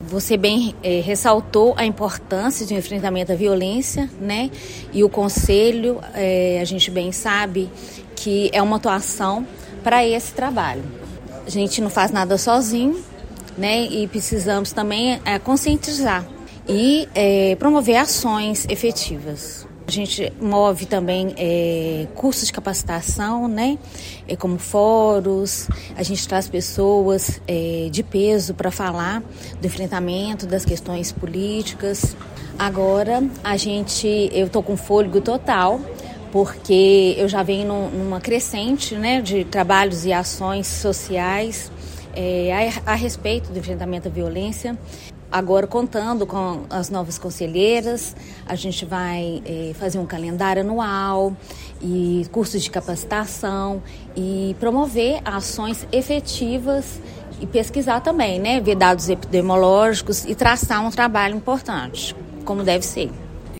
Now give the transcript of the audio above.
Você bem ressaltou a importância de enfrentamento à violência, né? E o Conselho, a gente bem sabe que é uma atuação para esse trabalho. A gente não faz nada sozinho, né? E precisamos também conscientizar e promover ações efetivas. A gente move também cursos de capacitação, né? Como fóruns, a gente traz pessoas de peso para falar do enfrentamento das questões políticas. Agora, eu estou com fôlego total, porque eu já venho numa crescente, né, de trabalhos e ações sociais a respeito do enfrentamento à violência. Agora, contando com as novas conselheiras, a gente vai fazer um calendário anual e cursos de capacitação e promover ações efetivas e pesquisar também, né? Ver dados epidemiológicos e traçar um trabalho importante, como deve ser.